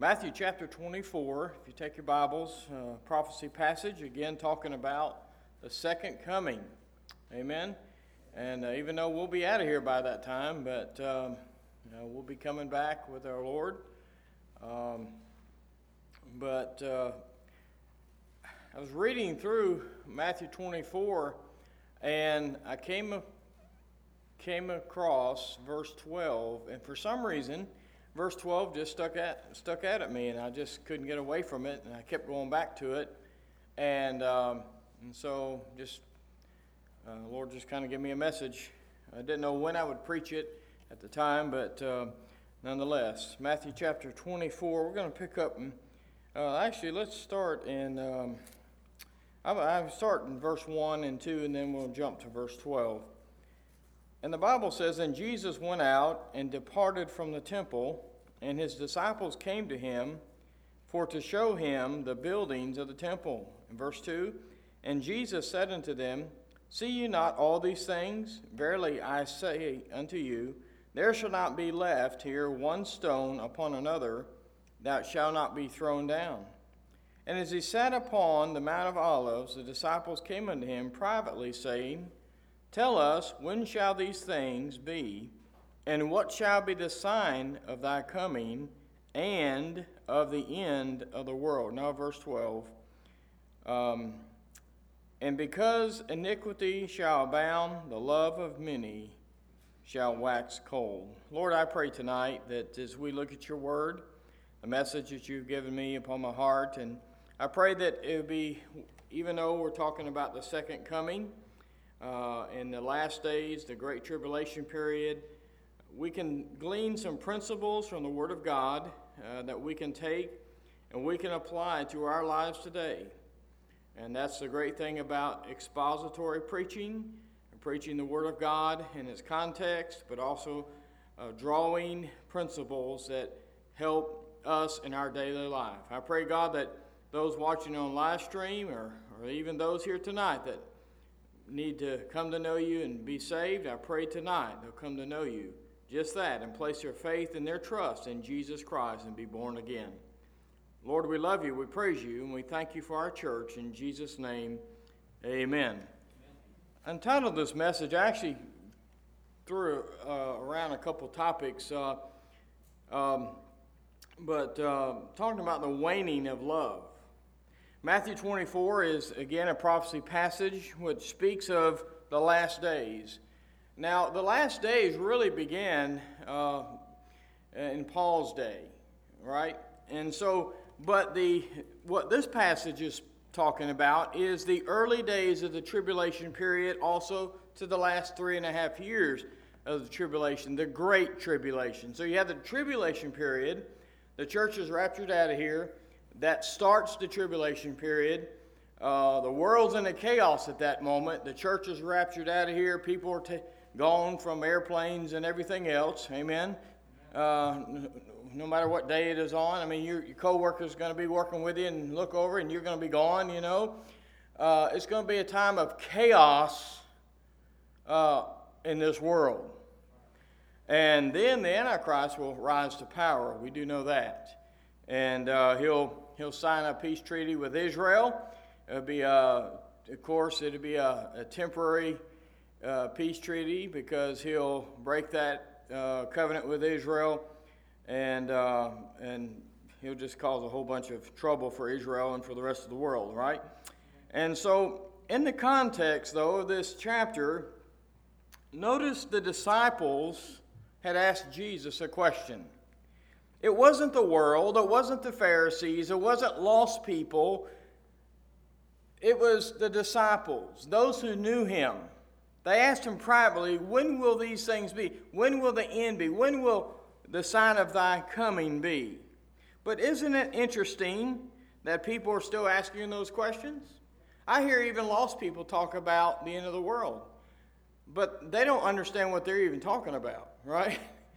Matthew chapter 24, if you take your Bibles, prophecy passage, again talking about the second coming. Amen. And even though we'll be out of here by that time, but we'll be coming back with our Lord. But I was reading through Matthew 24, and I came across verse 12, and for some reason, verse 12 just stuck at me, and I just couldn't get away from it, and I kept going back to it, and so just Lord just kind of gave me a message. I didn't know when I would preach it at the time, but nonetheless, Matthew chapter 24. We're going to pick up. Actually, let's start in. I start in verse 1 and 2, and then we'll jump to verse 12. And the Bible says, "And Jesus went out and departed from the temple, and his disciples came to him for to show him the buildings of the temple." In verse 2, "And Jesus said unto them, See ye not all these things? Verily I say unto you, there shall not be left here one stone upon another that shall not be thrown down. And as he sat upon the Mount of Olives, the disciples came unto him privately, saying, Tell us, when shall these things be? And what shall be the sign of thy coming and of the end of the world?" Now verse 12. "And because iniquity shall abound, the love of many shall wax cold." Lord, I pray tonight that as we look at your word, the message that you've given me upon my heart, and I pray that it would be, even though we're talking about the second coming, in the last days, the great tribulation period, we can glean some principles from the Word of God that we can take and we can apply to our lives today. And that's the great thing about expository preaching, preaching the Word of God in its context, but also drawing principles that help us in our daily life. I pray, God, that those watching on live stream or even those here tonight that need to come to know you and be saved, I pray tonight they'll come to know you, just that, and place their faith and their trust in Jesus Christ and be born again. Lord, we love you, we praise you, and we thank you for our church. In Jesus' name, amen. I entitled this message, I actually threw around a couple topics, but talking about the waning of love. Matthew 24 is, again, a prophecy passage which speaks of the last days. Now, the last days really began in Paul's day, right? And so, but what this passage is talking about is the early days of the tribulation period, also to the last 3.5 years of the tribulation, the Great Tribulation. So you have the tribulation period, the church is raptured out of here. That starts the tribulation period. The world's in a chaos at that moment. The church is raptured out of here. People are gone from airplanes and everything else. Amen. No matter what day it is on. I mean, your co-worker's going to be working with you and look over and you're going to be gone, you know. It's going to be a time of chaos in this world. And then the Antichrist will rise to power. We do know that. And he'll sign a peace treaty with Israel. It'll be, of course, it'll be a temporary peace treaty because he'll break that covenant with Israel, and he'll just cause a whole bunch of trouble for Israel and for the rest of the world, right? And so, in the context, though, of this chapter, notice the disciples had asked Jesus a question. It wasn't the world, it wasn't the Pharisees, it wasn't lost people. It was the disciples, those who knew him. They asked him privately, when will these things be? When will the end be? When will the sign of thy coming be? But isn't it interesting that people are still asking those questions? I hear even lost people talk about the end of the world, but they don't understand what they're even talking about, right?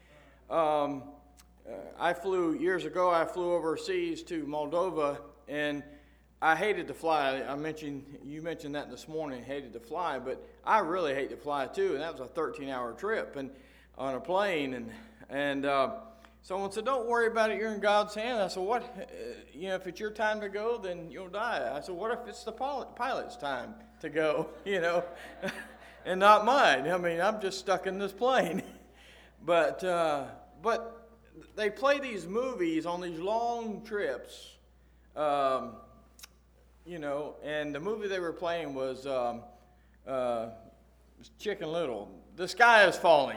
Years ago, I flew overseas to Moldova, and I hated to fly. You mentioned that this morning, hated to fly, but I really hate to fly too, and that was a 13-hour trip and on a plane, and Someone said, don't worry about it, you're in God's hand. I said, what? If it's your time to go, then you'll die. I said, what if it's the pilot's time to go, and not mine? I mean, I'm just stuck in this plane. But they play these movies on these long trips, and the movie they were playing was Chicken Little. The sky is falling.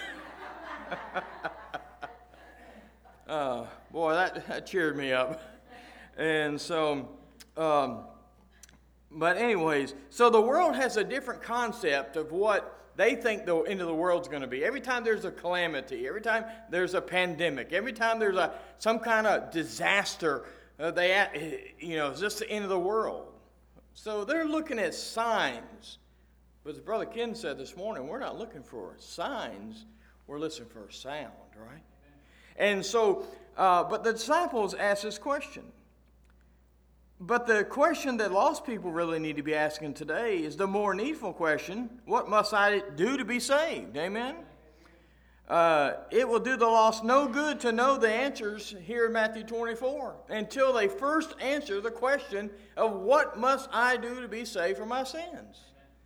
Boy, that cheered me up. And so, but anyways, so the world has a different concept of what they think the end of the world's going to be. Every time there's a calamity, every time there's a pandemic, every time there's some kind of disaster, it's just the end of the world. So they're looking at signs. But as Brother Ken said this morning, we're not looking for signs. We're listening for a sound, right? And so, but the disciples asked this question. But the question that lost people really need to be asking today is the more needful question: what must I do to be saved? Amen? It will do the lost no good to know the answers here in Matthew 24 until they first answer the question of what must I do to be saved from my sins.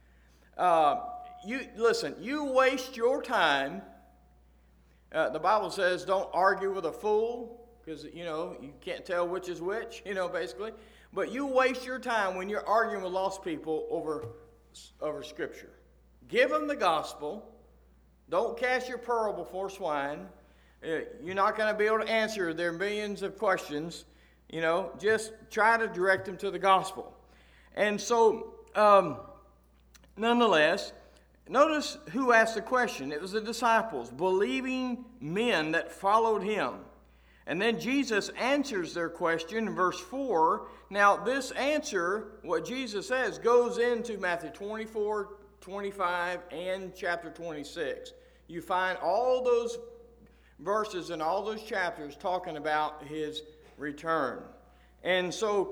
You waste your time. The Bible says don't argue with a fool because, you can't tell which is which, basically. But you waste your time when you're arguing with lost people over Scripture. Give them the gospel. Don't cast your pearl before swine. You're not going to be able to answer their millions of questions. Just try to direct them to the gospel. And so, nonetheless, notice who asked the question. It was the disciples, believing men that followed him. And then Jesus answers their question in verse 4. Now, this answer, what Jesus says, goes into Matthew 24, 25, and chapter 26. You find all those verses in all those chapters talking about his return. And so,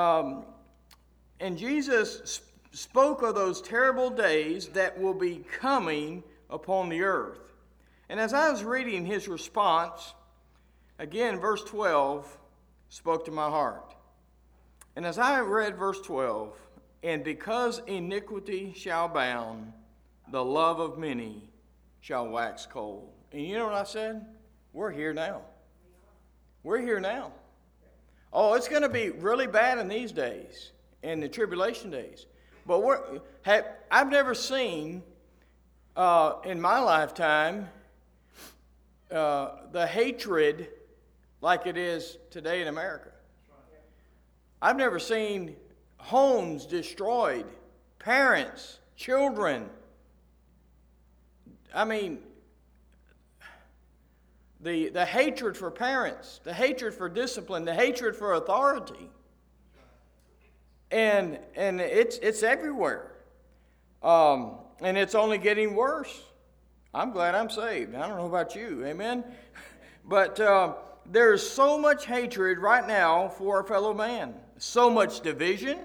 and Jesus spoke of those terrible days that will be coming upon the earth. And as I was reading his response, again, verse 12 spoke to my heart. And as I read verse 12, and because iniquity shall abound, the love of many shall wax cold. And you know what I said? We're here now. We're here now. Oh, it's going to be really bad in these days, in the tribulation days. But I've never seen in my lifetime the hatred like it is today in America. I've never seen homes destroyed, parents, children. I mean, the hatred for parents, the hatred for discipline, the hatred for authority. And it's everywhere. And it's only getting worse. I'm glad I'm saved. I don't know about you. Amen? But there's so much hatred right now for a fellow man. So much division.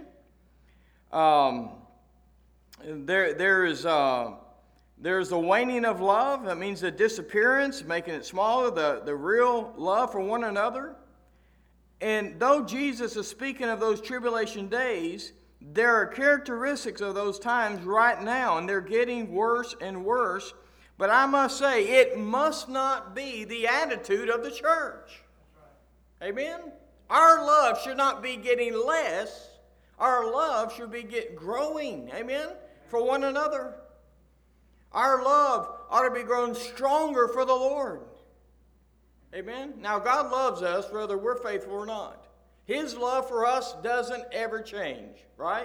There's the waning of love. That means the disappearance, making it smaller, the real love for one another. And though Jesus is speaking of those tribulation days, there are characteristics of those times right now, and they're getting worse and worse. But I must say, it must not be the attitude of the church. Amen? Our love should not be getting less. Our love should be growing. Amen? For one another. Our love ought to be growing stronger for the Lord. Amen? Now, God loves us whether we're faithful or not. His love for us doesn't ever change, right?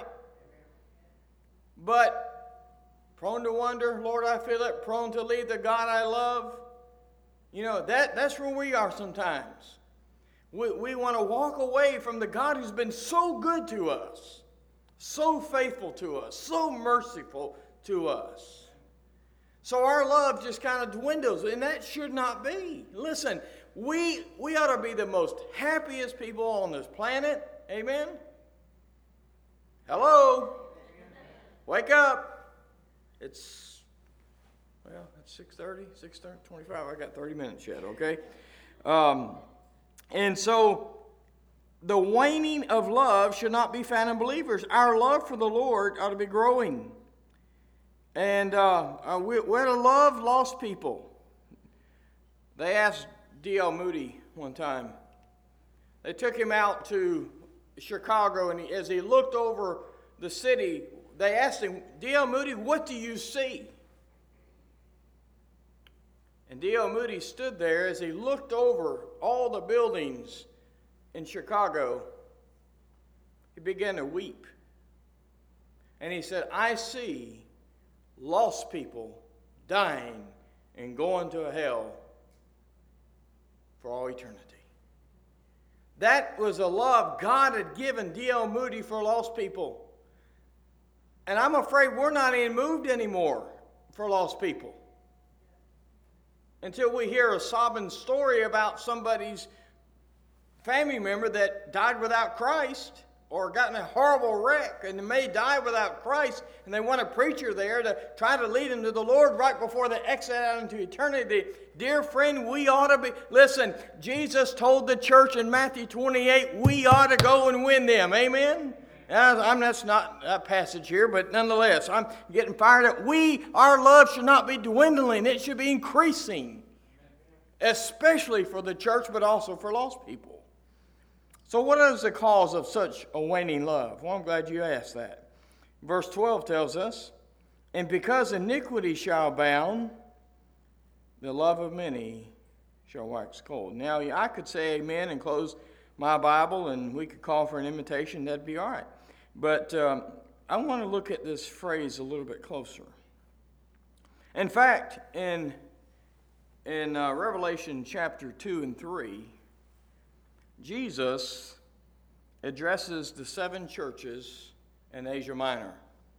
But prone to wonder, Lord, I feel it, prone to leave the God I love. That's where we are sometimes. We want to walk away from the God who's been so good to us, so faithful to us, so merciful to us. So our love just kind of dwindles, and that should not be. Listen, we ought to be the most happiest people on this planet. Amen? Hello? Wake up. It's 6:30, 6:25. I got 30 minutes yet, okay? And so the waning of love should not be found in believers. Our love for the Lord ought to be growing. And we're to love lost people. They asked D.L. Moody one time. They took him out to Chicago, and as he looked over the city, they asked him, D.L. Moody, what do you see? And D.L. Moody stood there as he looked over all the buildings in Chicago. He began to weep. And he said, I see lost people dying and going to hell for all eternity. That was a love God had given D.L. Moody for lost people. And I'm afraid we're not even moved anymore for lost people. Until we hear a sobbing story about somebody's family member that died without Christ or got in a horrible wreck and may die without Christ, and they want a preacher there to try to lead them to the Lord right before they exit out into eternity. Dear friend, we ought to be... Listen, Jesus told the church in Matthew 28, we ought to go and win them. Amen? That's not that passage here, but nonetheless, I'm getting fired up. Our love should not be dwindling. It should be increasing, especially for the church, but also for lost people. So what is the cause of such a waning love? Well, I'm glad you asked that. Verse 12 tells us, and because iniquity shall abound, the love of many shall wax cold. Now, I could say amen and close my Bible, and we could call for an invitation. That'd be all right. But I want to look at this phrase a little bit closer. In fact, in Revelation chapter 2 and 3, Jesus addresses the 7 churches in Asia Minor.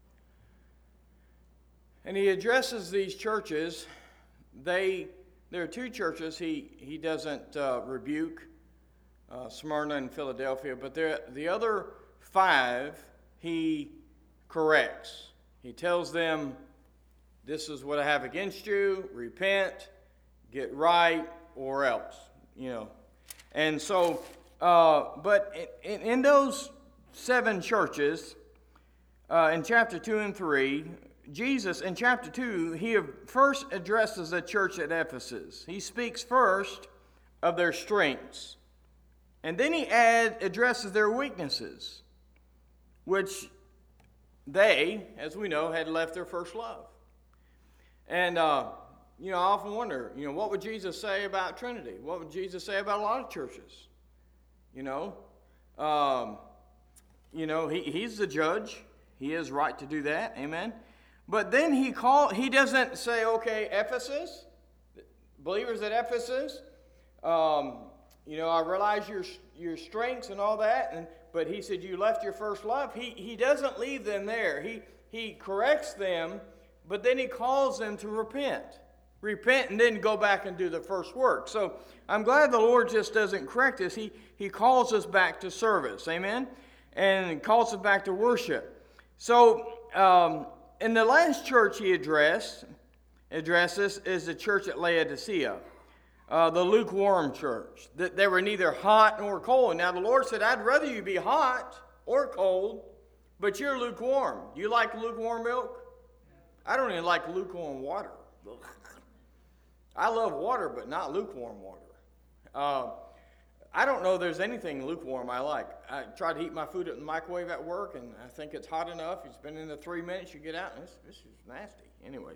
And he addresses these churches. There are 2 churches he doesn't rebuke, Smyrna and Philadelphia, but the other 5 he corrects. He tells them, this is what I have against you, repent, get right, or else, And so, but in those 7 churches, in chapter 2 and 3, Jesus, in chapter 2, he first addresses the church at Ephesus. He speaks first of their strengths. And then he addresses their weaknesses, which they, as we know, had left their first love. And, I often wonder, what would Jesus say about Trinity? What would Jesus say about a lot of churches? He's the judge. He has right to do that. Amen. But then he doesn't say, okay, Ephesus, believers at Ephesus, I realize your strengths and all that, but he said you left your first love. He doesn't leave them there. He corrects them, but then he calls them to repent. Repent and then go back and do the first work. So I'm glad the Lord just doesn't correct us. He calls us back to service. Amen? And calls us back to worship. So in the last church he addresses is the church at Laodicea. The lukewarm church. That they were neither hot nor cold. Now the Lord said, I'd rather you be hot or cold, but you're lukewarm. Do you like lukewarm milk? I don't even like lukewarm water. I love water, but not lukewarm water. I don't know there's anything lukewarm I like. I try to heat my food in the microwave at work, and I think it's hot enough. It's been in there 3 minutes, you get out, and this is nasty.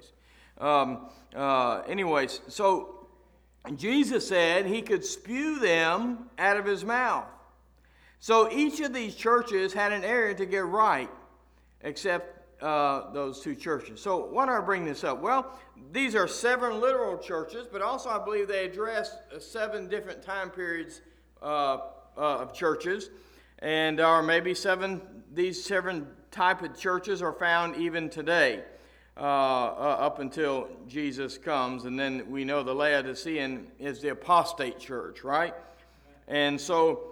Anyways, so Jesus said he could spew them out of his mouth. So each of these churches had an area to get right, except those 2 churches. So why do I bring this up? Well, these are 7 literal churches, but also I believe they address 7 different time periods of churches, and or maybe these 7 type of churches are found even today, up until Jesus comes, and then we know the Laodicean is the apostate church, right? And so,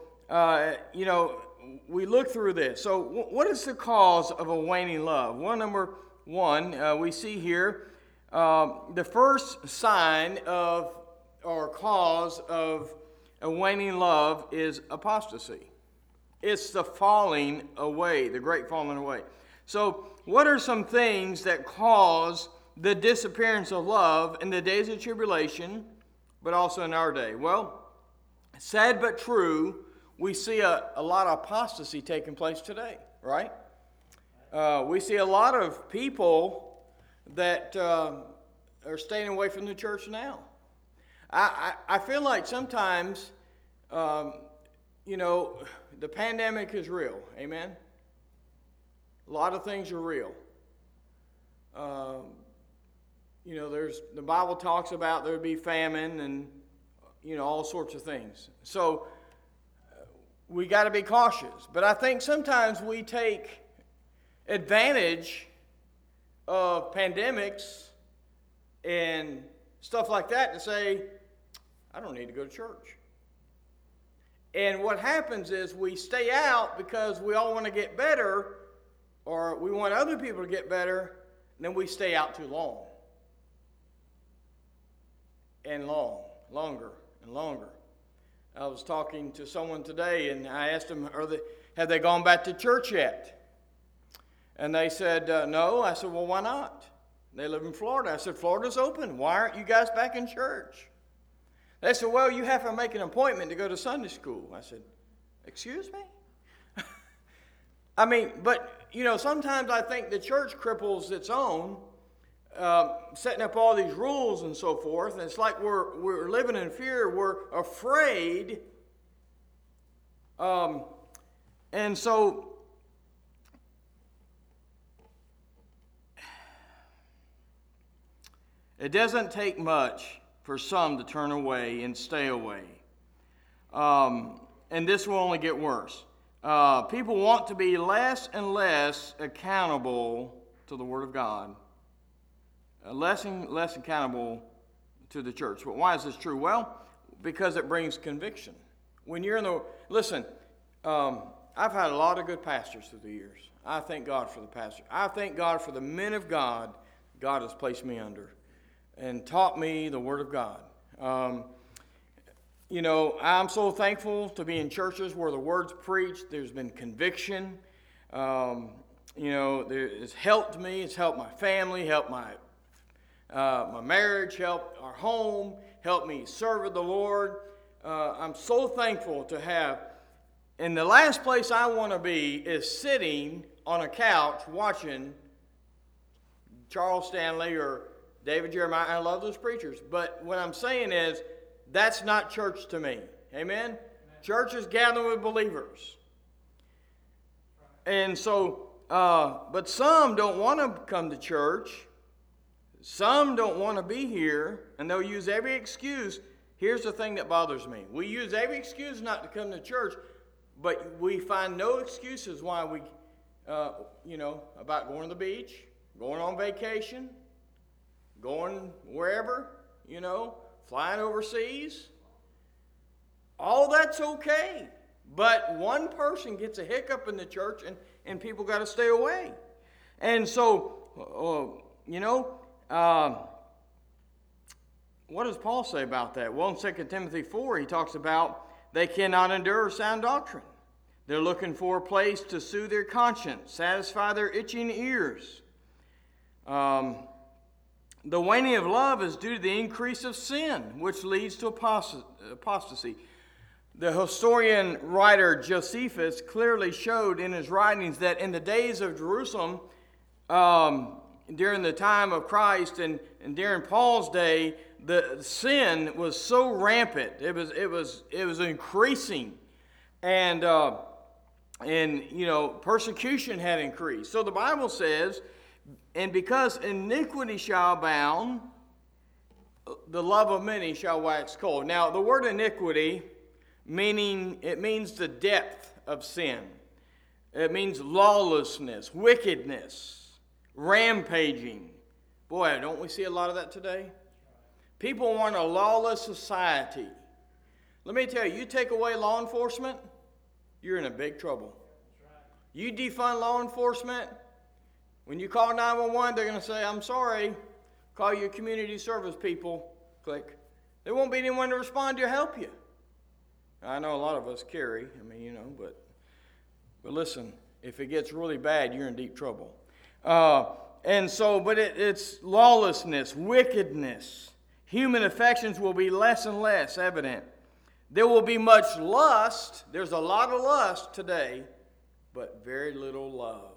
we look through this. So what is the cause of a waning love? Well, number 1, we see here the first sign of or cause of a waning love is apostasy. It's the falling away, the great falling away. So what are some things that cause the disappearance of love in the days of tribulation, but also in our day? Well, sad but true, we see a lot of apostasy taking place today, right? We see a lot of people that are staying away from the church now. I feel like sometimes, the pandemic is real. Amen? A lot of things are real. The Bible talks about there would be famine and, all sorts of things. So we got to be cautious. But I think sometimes we take advantage of pandemics and stuff like that to say, I don't need to go to church. And what happens is we stay out because we all want to get better, or we want other people to get better, and then we stay out too long. And longer and longer. I was talking to someone today, and I asked them, have they gone back to church yet? And they said, no. I said, well, why not? They live in Florida. I said, Florida's open. Why aren't you guys back in church? They said, well, you have to make an appointment to go to Sunday school. I said, excuse me? Sometimes I think the church cripples its own, setting up all these rules and so forth. And it's like we're living in fear. We're afraid. And so it doesn't take much for some to turn away and stay away. And this will only get worse. People want to be less and less accountable to the Word of God. Less and less accountable to the church. But why is this true? Well, because it brings conviction. When you're in the... Listen, I've had a lot of good pastors through the years. I thank God for the pastor. I thank God for the men of God God has placed me under and taught me the Word of God. I'm so thankful to be in churches where the Word's preached. There's been conviction. It's helped me. It's helped my family, helped my marriage, helped our home, helped me serve the Lord. I'm so thankful to have. And the last place I want to be is sitting on a couch watching Charles Stanley or David Jeremiah. I love those preachers. But what I'm saying is, that's not church to me. Amen? Church is gathering with believers. And so, but some don't want to come to church. Some don't want to be here, and they'll use every excuse. Here's the thing that bothers me. We use every excuse not to come to church, but we find no excuses why we, about going to the beach, going on vacation, going wherever, flying overseas. All that's okay. But one person gets a hiccup in the church, and people got to stay away. And so, what does Paul say about that? Well, in 2 Timothy 4, he talks about they cannot endure sound doctrine. They're looking for a place to soothe their conscience, satisfy their itching ears. The waning of love is due to the increase of sin, which leads to apostasy. The historian writer Josephus clearly showed in his writings that in the days of Jerusalem, during the time of Christ and during Paul's day, the sin was so rampant. It was increasing, and persecution had increased. So the Bible says, and because iniquity shall abound, the love of many shall wax cold. Now, the word iniquity, it means the depth of sin. It means lawlessness, wickedness, rampaging. Boy, don't we see a lot of that today? People want a lawless society. Let me tell you, you take away law enforcement, you're in a big trouble. You defund law enforcement, when you call 911, they're going to say, I'm sorry, call your community service people, click. There won't be anyone to respond to help you. I know a lot of us carry, but listen, if it gets really bad, you're in deep trouble. But it's lawlessness, wickedness. Human affections will be less and less evident. There will be much lust. There's a lot of lust today, but very little love.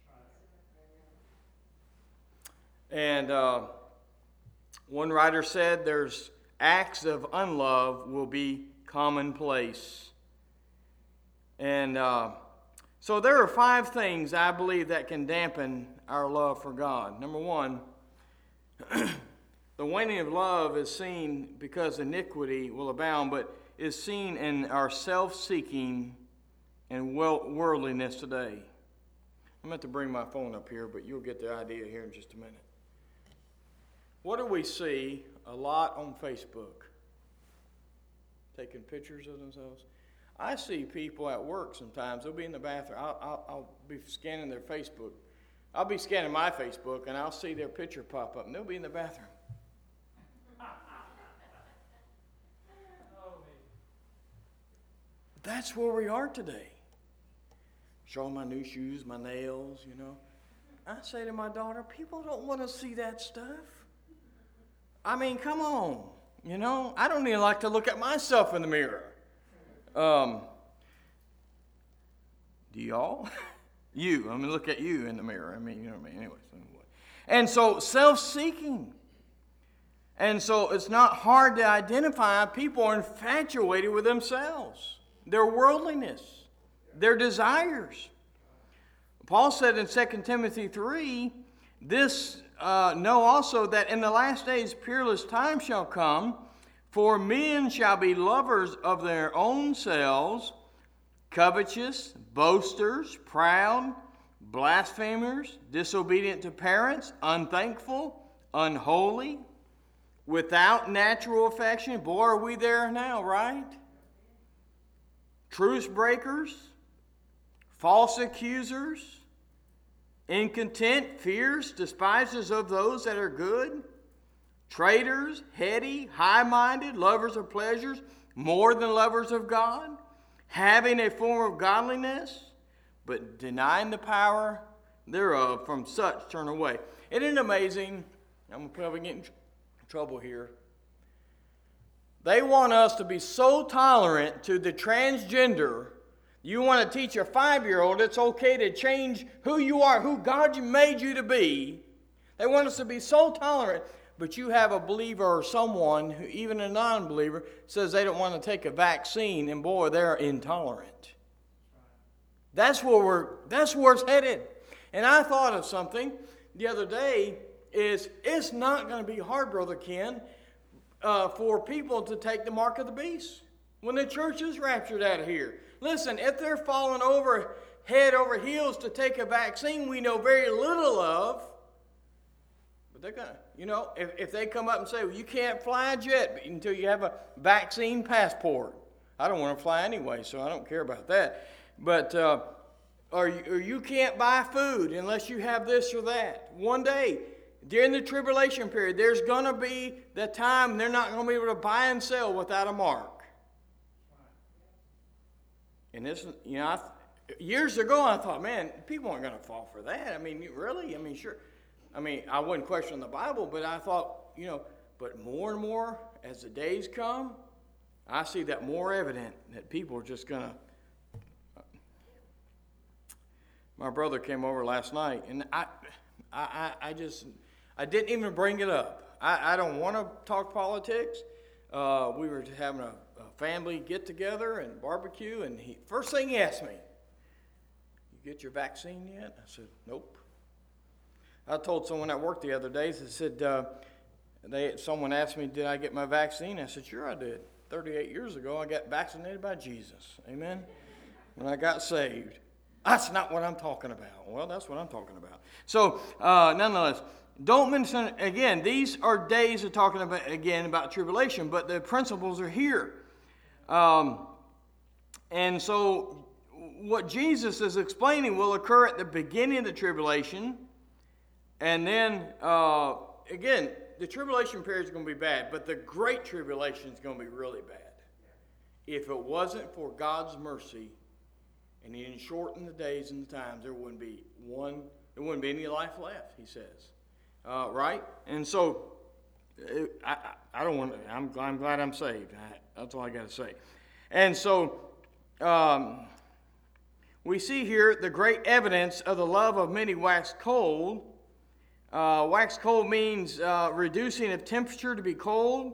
And one writer said there's acts of unlove will be commonplace. And so there are 5 things I believe that can dampen our love for God. Number 1, the waning of love is seen because iniquity will abound, but is seen in our self-seeking and worldliness today. I'm going to bring my phone up here, but you'll get the idea here in just a minute. What do we see a lot on Facebook? Taking pictures of themselves. I see people at work sometimes. They'll be in the bathroom. I'll be scanning their Facebook. I'll be scanning my Facebook, and I'll see their picture pop up, and they'll be in the bathroom. That's where we are today. Showing my new shoes, my nails, I say to my daughter, people don't want to see that stuff. Come on. I don't even like to look at myself in the mirror. Do y'all? You. Look at you in the mirror. Anyway. And so, self-seeking. And so, it's not hard to identify people are infatuated with themselves, their worldliness, their desires. Paul said in 2 Timothy 3, this know also that in the last days peerless time shall come, for men shall be lovers of their own selves, covetous, boasters, proud, blasphemers, disobedient to parents, unthankful, unholy, without natural affection. Boy, are we there now, right? Truce breakers, false accusers, incontent, fierce, despisers of those that are good, traitors, heady, high-minded, lovers of pleasures, more than lovers of God, having a form of godliness, but denying the power thereof. From such turn away. Isn't it amazing? I'm probably getting in trouble here. They want us to be so tolerant to the transgender. You want to teach a 5-year-old it's okay to change who you are, who God made you to be. They want us to be so tolerant. But you have a believer or someone, who, even a non-believer, says they don't want to take a vaccine, and boy, they're intolerant. That's where it's headed. And I thought of something the other day. It's not going to be hard, Brother Ken, for people to take the mark of the beast when the church is raptured out of here. Listen, if they're falling over head over heels to take a vaccine we know very little of, but they're going to, if they come up and say, well, you can't fly a jet until you have a vaccine passport. I don't want to fly anyway, so I don't care about that. But, or you can't buy food unless you have this or that. One day, during the tribulation period, there's going to be the time they're not going to be able to buy and sell without a mark. And this, years ago I thought, man, people aren't going to fall for that. Really? Sure. I wouldn't question the Bible, but I thought, but more and more as the days come, I see that more evident that people are just going to. My brother came over last night, and I didn't even bring it up. I don't want to talk politics. We were having a family get-together and barbecue, and first thing he asked me, you get your vaccine yet? I said, nope. I told someone at work the other day, they said, someone asked me, did I get my vaccine? I said, sure I did. 38 years ago, I got vaccinated by Jesus. Amen? When I got saved. That's not what I'm talking about. Well, that's what I'm talking about. So, nonetheless, don't mention, again, these are days of talking about tribulation, but the principles are here. And so, what Jesus is explaining will occur at the beginning of the tribulation. And then, again, the tribulation period is going to be bad, but the great tribulation is going to be really bad. if it wasn't for God's mercy, and He didn't shorten the days and the times, there wouldn't be any life left, He says. Right? And so, I don't want to, I'm glad I'm saved. That's all I got to say. And so, we see here the great evidence of the love of many waxed cold. Wax cold means reducing of temperature to be cold.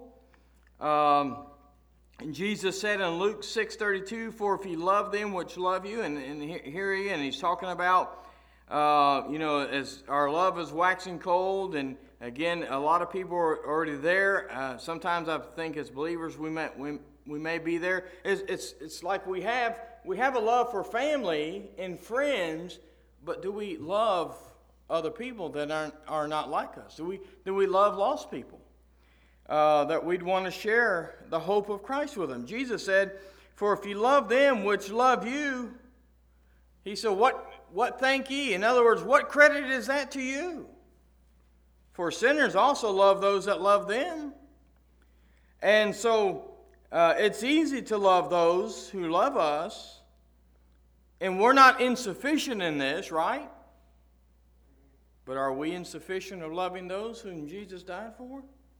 And Jesus said in Luke 6:32, "For if you love them which love you," and here he's talking about, as our love is waxing cold. And again, a lot of people are already there. Sometimes I think as believers we may be there. It's like we have a love for family and friends, but do we love other people that are not like us? Do we love lost people? That we'd want to share the hope of Christ with them. Jesus said, "For if you love them which love you," He said, what thank ye? In other words, what credit is that to you? For sinners also love those that love them. And so it's easy to love those who love us, and we're not insufficient in this, right? But are we insufficient of loving those whom Jesus died for?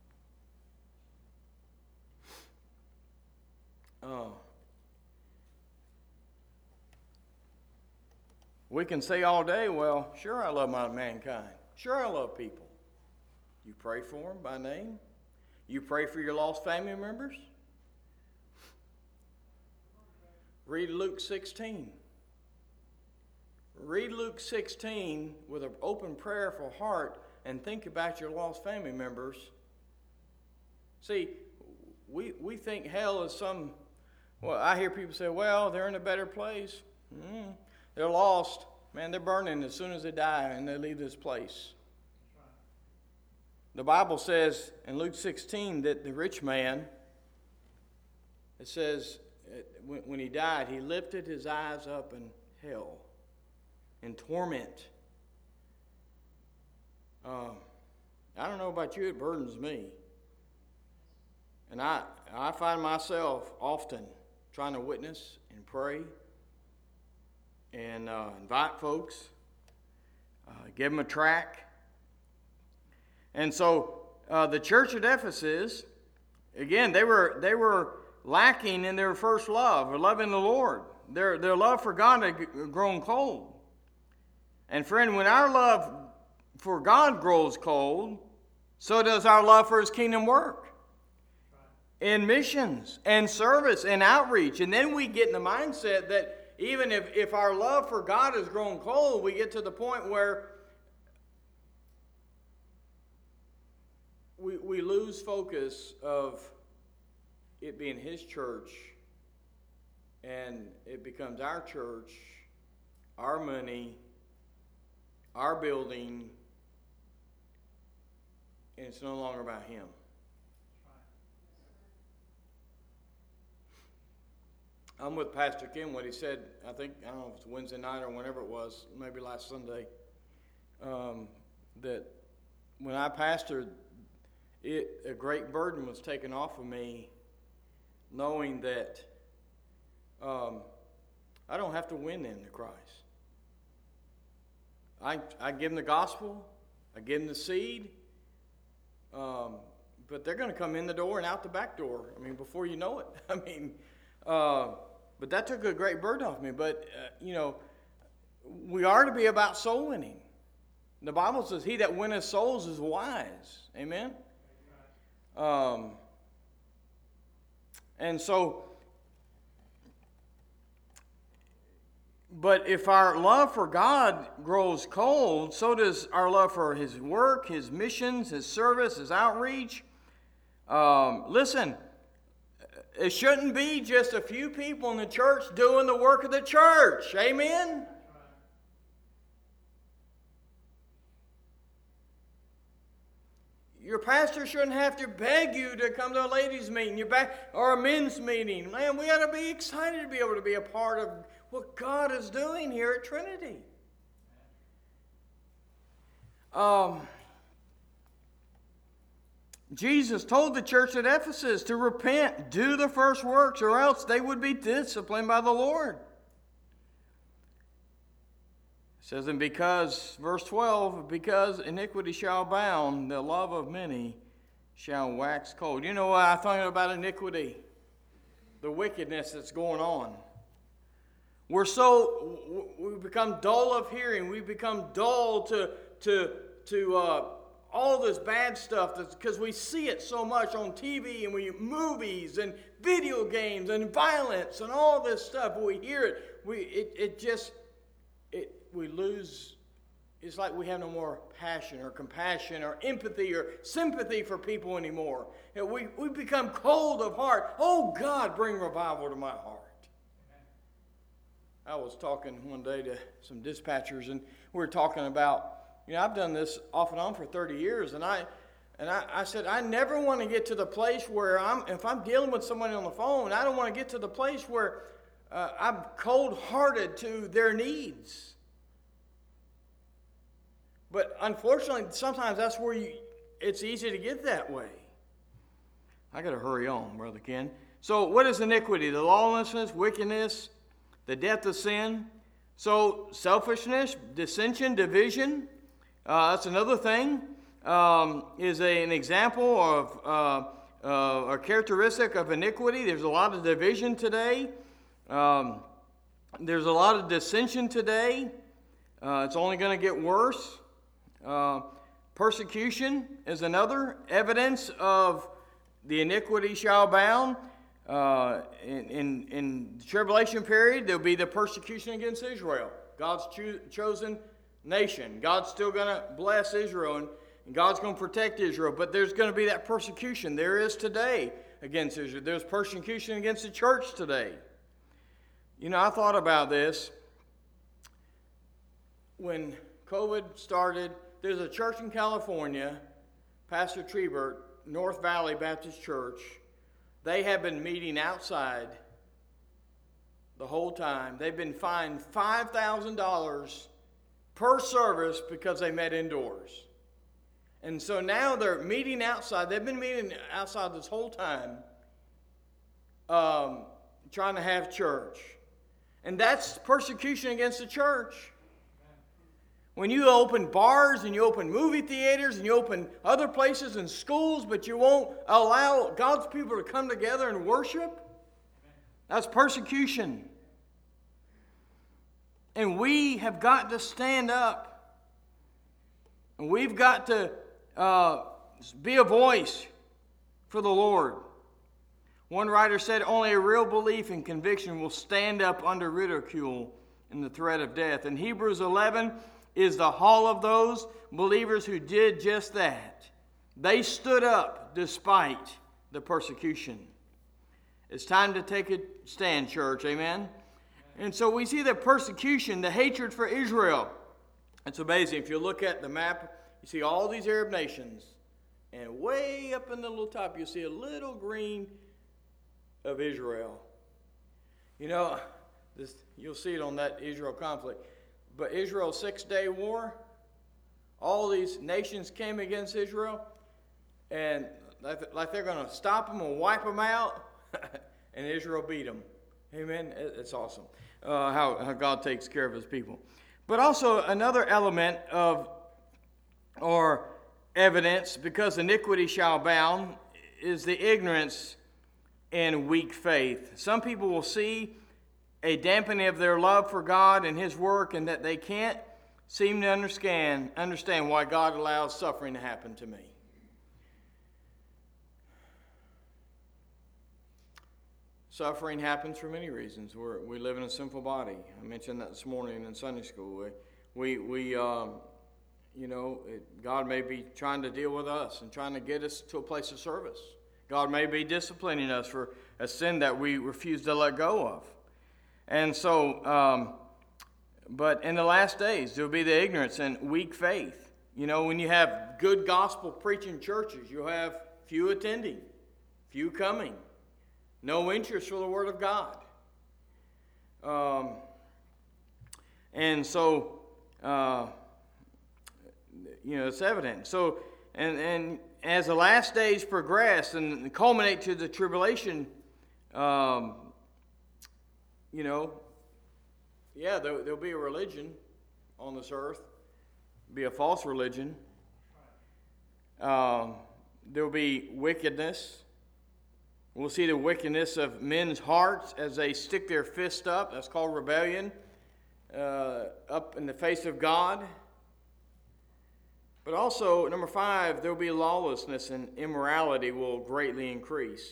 We can say all day, well, sure I love my mankind. Sure I love people. You pray for them by name. You pray for your lost family members. Read Luke 16. Read Luke 16 with an open prayerful heart and think about your lost family members. See, we think hell is some... Well, I hear people say, well, they're in a better place. They're lost. Man, they're burning as soon as they die and they leave this place. The Bible says in Luke 16 that the rich man, it says, when he died, he lifted his eyes up in hell, in torment. I don't know about you, it burdens me. And I find myself often trying to witness and pray and invite folks, give them a tract. And so the church at Ephesus, again, they were lacking in their first love, or loving the Lord. Their love for God had grown cold. And friend, when our love for God grows cold, so does our love for His kingdom work. In missions and service and outreach. And then we get in the mindset that even if our love for God has grown cold, we get to the point where we lose focus of it being His church, and it becomes our church, our money, our building, and it's no longer about Him. I'm with Pastor Kim, what he said, I don't know if it's Wednesday night or whenever it was, maybe last Sunday, that when I pastored, a great burden was taken off of me, knowing that I don't have to win them to Christ. I give them the gospel, I give them the seed, but they're going to come in the door and out the back door. I mean, before you know it. But that took a great burden off me. But, we are to be about soul winning. The Bible says, he that winneth souls is wise. Amen? And so, but if our love for God grows cold, so does our love for His work, His missions, His service, His outreach. Listen, it shouldn't be just a few people in the church doing the work of the church. Amen? Your pastor shouldn't have to beg you to come to a ladies' meeting or a men's meeting. Man, we ought to be excited to be able to be a part of what God is doing here at Trinity. Jesus told the church at Ephesus to repent, do the first works, or else they would be disciplined by the Lord. It says, and because, verse 12, because iniquity shall abound, the love of many shall wax cold. You know what I think about iniquity? The wickedness that's going on. We become dull of hearing. We become dull to all this bad stuff because we see it so much on TV and movies and video games and violence and all this stuff. We hear it. We lose. It's like we have no more passion or compassion or empathy or sympathy for people anymore. We become cold of heart. Oh, God, bring revival to my heart. I was talking one day to some dispatchers, and we were talking about, I've done this off and on for 30 years, and I said, I never want to get to the place where if I'm dealing with somebody on the phone, I don't want to get to the place where I'm cold-hearted to their needs. But unfortunately, sometimes that's where it's easy to get that way. I got to hurry on, Brother Ken. So what is iniquity? The lawlessness, wickedness, the death of sin. So selfishness, dissension, division. That's another thing. Is an example of a characteristic of iniquity. There's a lot of division today. There's a lot of dissension today. It's only going to get worse. Persecution is another evidence of the iniquity shall abound. In the tribulation period, there'll be the persecution against Israel, God's chosen nation. God's still going to bless Israel, and God's going to protect Israel, but there's going to be that persecution. There is today against Israel. There's persecution against the church today. I thought about this. When COVID started, there's a church in California, Pastor Trebert, North Valley Baptist Church. They have been meeting outside the whole time. They've been fined $5,000 per service because they met indoors. And so now they're meeting outside. They've been meeting outside this whole time, trying to have church. And that's persecution against the church. When you open bars and you open movie theaters and you open other places and schools, but you won't allow God's people to come together and worship, that's persecution. And we have got to stand up. And we've got to be a voice for the Lord. One writer said, only a real belief and conviction will stand up under ridicule and the threat of death. In Hebrews 11 is the hall of those believers who did just that. They stood up despite the persecution. It's time to take a stand, church. Amen? And so we see the persecution, the hatred for Israel. It's amazing. If you look at the map, you see all these Arab nations. And way up in the little top, you see a little green of Israel. You'll see it on that Israel conflict. But Israel's 6-day war, all these nations came against Israel, and like they're going to stop them and wipe them out, and Israel beat them. Amen? It's awesome how God takes care of his people. But also another element of, or evidence, because iniquity shall abound, is the ignorance and weak faith. Some people will see a dampening of their love for God and his work, and that they can't seem to understand why God allows suffering to happen to me. Suffering happens for many reasons. We live in a sinful body. I mentioned that this morning in Sunday school. God may be trying to deal with us and trying to get us to a place of service. God may be disciplining us for a sin that we refuse to let go of. And so, but in the last days, there will be the ignorance and weak faith. When you have good gospel preaching churches, you'll have few attending, few coming, no interest for the Word of God. And so, it's evident. So, and as the last days progress and culminate to the tribulation, there'll be a religion on this earth. Be a false religion. There'll be wickedness. We'll see the wickedness of men's hearts as they stick their fist up. That's called rebellion. Up in the face of God. But also, number 5, there will be lawlessness, and immorality will greatly increase.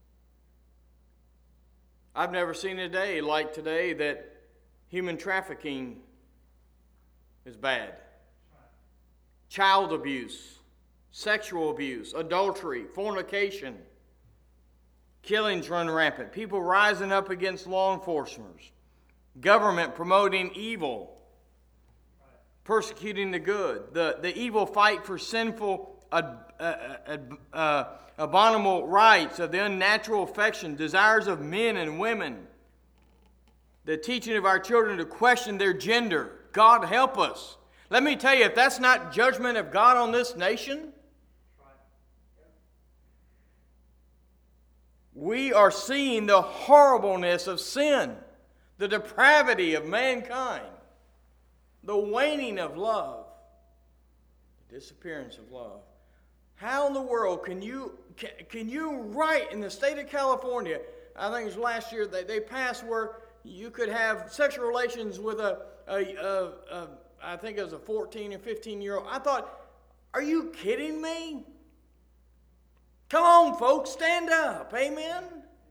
I've never seen a day like today that human trafficking is bad. Child abuse, sexual abuse, adultery, fornication, killings run rampant. People rising up against law enforcement. Government promoting evil, persecuting the good. The evil fight for sinful, abominable rights of the unnatural affection, desires of men and women. The teaching of our children to question their gender. God help us. Let me tell you, if that's not judgment of God on this nation, we are seeing the horribleness of sin, the depravity of mankind, the waning of love, the disappearance of love. How in the world can you right in the state of California, I think it was last year, they passed where you could have sexual relations with I think it was a 14 or 15-year-old. I thought, are you kidding me? Come on, folks, stand up. Amen?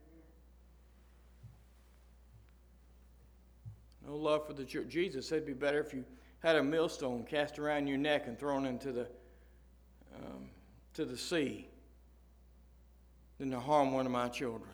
No love for the church. Jesus said it'd be better if you had a millstone cast around your neck and thrown into the sea than to harm one of my children.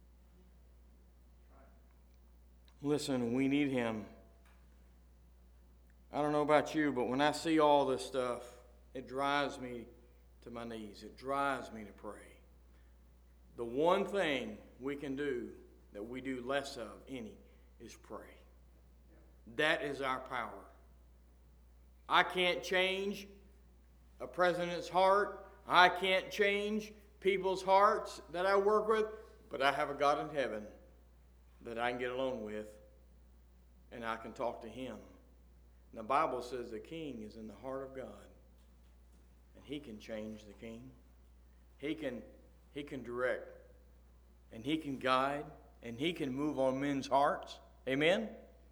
Listen, we need him. I don't know about you, but when I see all this stuff, it drives me to my knees. It drives me to pray. The one thing we can do that we do less of is pray. That is our power. I can't change a president's heart. I can't change people's hearts that I work with, but I have a God in heaven that I can get along with, and I can talk to him. And the Bible says the king is in the heart of God, and he can change the king. He can direct, and he can guide, and he can move on men's hearts. Amen?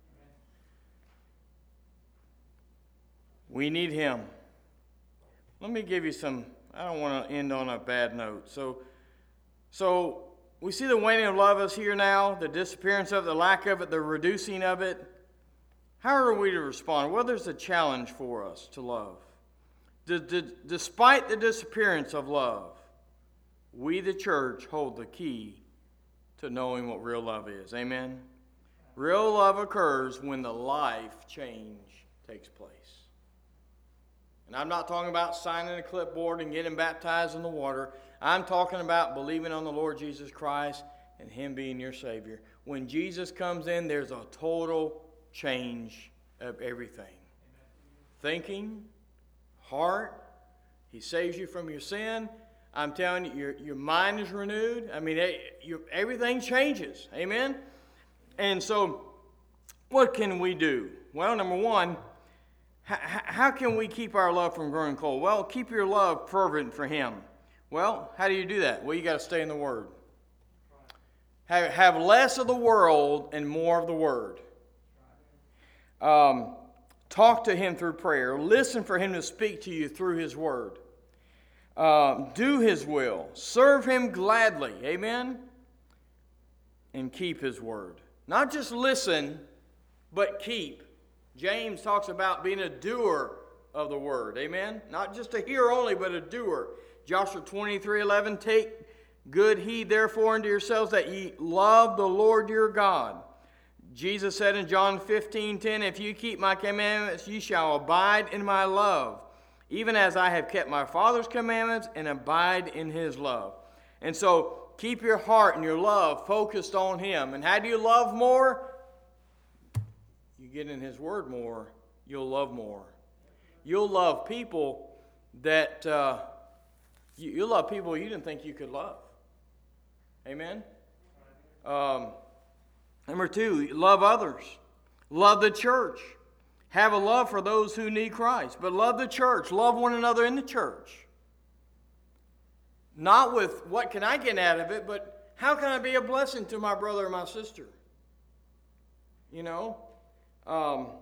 We need him. Let me give you some, I don't want to end on a bad note. So we see the waning of love is here now, the disappearance of it, the lack of it, the reducing of it. How are we to respond? Well, there's a challenge for us to love. Despite the disappearance of love, we, the church, hold the key to knowing what real love is. Amen? Real love occurs when the life change takes place. And I'm not talking about signing a clipboard and getting baptized in the water. I'm talking about believing on the Lord Jesus Christ and him being your Savior. When Jesus comes in, there's a total change of everything. Thinking, heart, he saves you from your sin. I'm telling you, your mind is renewed. I mean, everything changes. Amen? And so, what can we do? Well, number one, how can we keep our love from growing cold? Well, keep your love fervent for him. Well, how do you do that? Well, you got to stay in the Word. Have less of the world and more of the Word. Talk to him through prayer. Listen for him to speak to you through his Word. Do his will. Serve him gladly. Amen? And keep his Word. Not just listen, but keep. James talks about being a doer of the Word. Amen? Not just a hearer only, but a doer. Joshua 23:11, take good heed therefore unto yourselves that ye love the Lord your God. Jesus said in John 15:10, if you keep my commandments, ye shall abide in my love, even as I have kept my Father's commandments and abide in his love. And so keep your heart and your love focused on him. And how do you love more? You get in his Word more, you'll love more. You'll love people that You love people you didn't think you could love. Amen? Number 2, love others. Love the church. Have a love for those who need Christ. But love the church. Love one another in the church. Not with what can I get out of it, but how can I be a blessing to my brother or my sister? You know? 1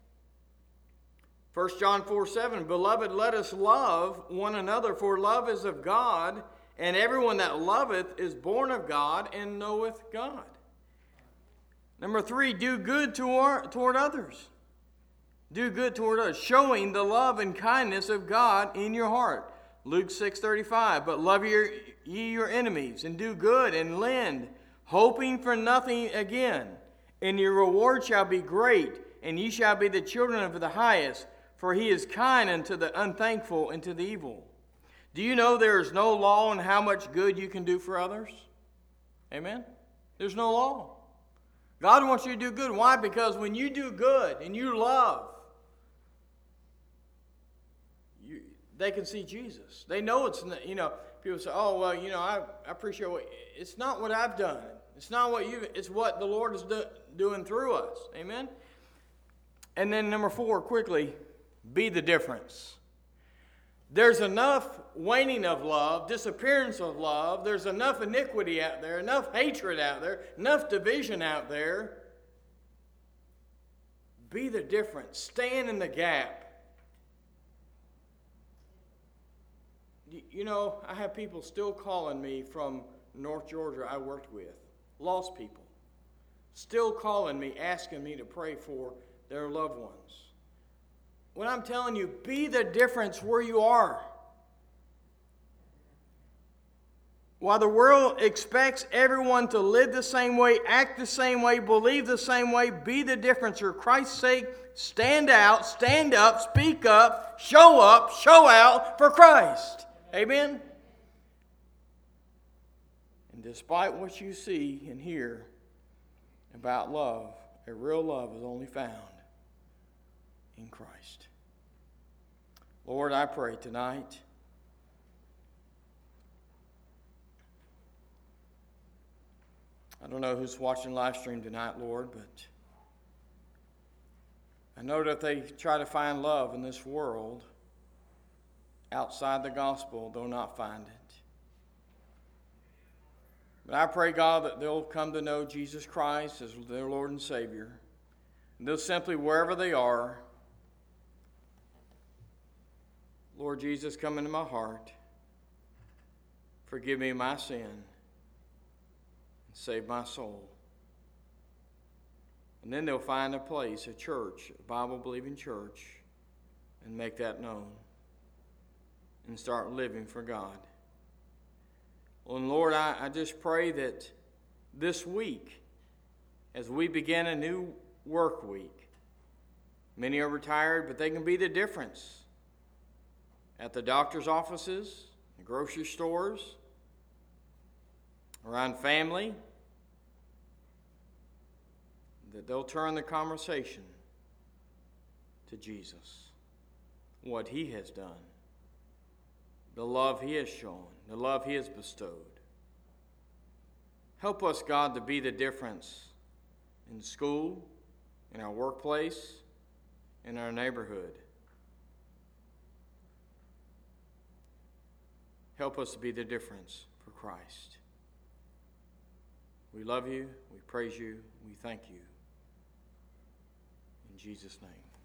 John 4:7, Beloved, let us love one another, for love is of God, and everyone that loveth is born of God and knoweth God. Number 3, do good toward others. Do good toward others, showing the love and kindness of God in your heart. Luke 6:35, but love ye your enemies, and do good, and lend, hoping for nothing again. And your reward shall be great, and ye shall be the children of the highest, for he is kind unto the unthankful and to the evil. Do you know there is no law on how much good you can do for others? Amen? There's no law. God wants you to do good. Why? Because when you do good and you love, they can see Jesus. They know it's, people say, oh, well, I appreciate what, it's not what I've done. It's not what it's what the Lord is doing through us. Amen? And then number 4, quickly, be the difference. There's enough waning of love, disappearance of love. There's enough iniquity out there, enough hatred out there, enough division out there. Be the difference. Stand in the gap. I have people still calling me from North Georgia I worked with. Lost people. Still calling me, asking me to pray for their loved ones. When I'm telling you, be the difference where you are. While the world expects everyone to live the same way, act the same way, believe the same way, be the difference for Christ's sake. Stand out, stand up, speak up, show out for Christ. Amen? And despite what you see and hear about love, a real love is only found in Christ. Lord, I pray tonight I don't know who's watching live stream tonight, Lord, but I know that they try to find love in this world outside the gospel, they'll not find it. But I pray, God, that they'll come to know Jesus Christ as their Lord and Savior. And they'll simply, wherever they are, Lord Jesus, come into my heart. Forgive me my sin. And save my soul. And then they'll find a place, a church, a Bible-believing church, and make that known. And start living for God. Well, and Lord, I just pray that this week, as we begin a new work week, many are retired, but they can be the difference. At the doctor's offices, the grocery stores, around family, that they'll turn the conversation to Jesus, what he has done, the love he has shown, the love he has bestowed. Help us, God, to be the difference in school, in our workplace, in our neighborhood. Help us to be the difference for Christ. We love you, we praise you, we thank you. In Jesus' name.